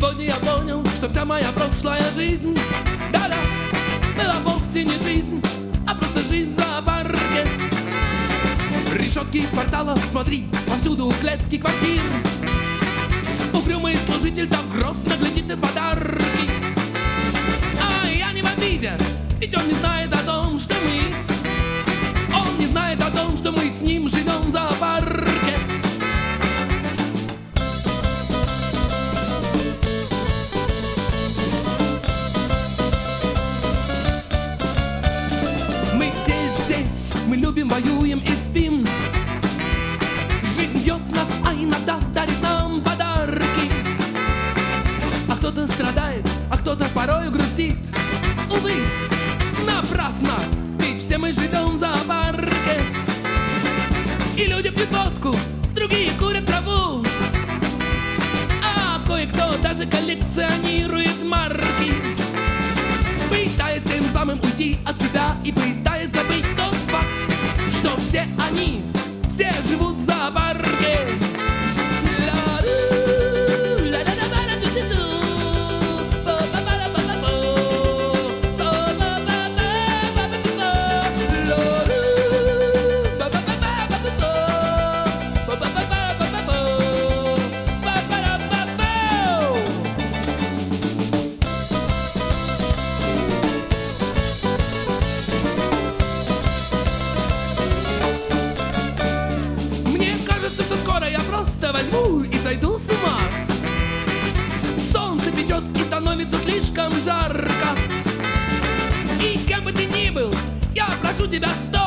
Сегодня я понял, что вся моя прошлая жизнь, да-да, была вовсе не жизнь, а просто жизнь в зоопарке. Решетки порталов, смотри, повсюду клетки квартир. Угрюмый служитель так грозно глядит из-под арки. А я не в обиде, ведь он не знает о том, что мы. Он не знает о том, что мы с ним живем в зоопарке. Мы все здесь, мы любим, воюем и спим. Жизнь бьет нас, а иногда дарит нам подарки. А кто-то страдает, а кто-то порою грустит. Увы, напрасно, ведь все мы живем в зоопарке. И люди пьют водку, другие курят траву, а кое-кто даже коллекционирует марки, пытаясь тем самым уйти от себя и пытаясь забыть тот факт, что все они, все живут в зоопарке. Возьму и сойду с ума. Солнце печет и становится слишком жарко. И кем бы ты ни был, я прошу тебя, стой.